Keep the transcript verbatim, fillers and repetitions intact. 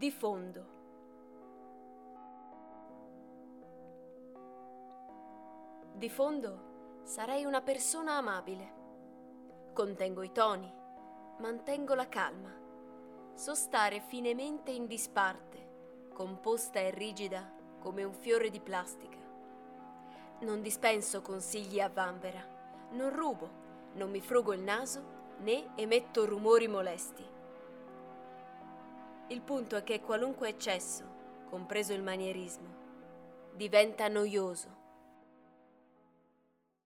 Di fondo. Di fondo sarei una persona amabile. Contengo i toni, mantengo la calma. So stare finemente in disparte, composta e rigida come un fiore di plastica. Non dispenso consigli a vanvera, non rubo, non mi frugo il naso né emetto rumori molesti. Il punto è che qualunque eccesso, compreso il manierismo, diventa noioso.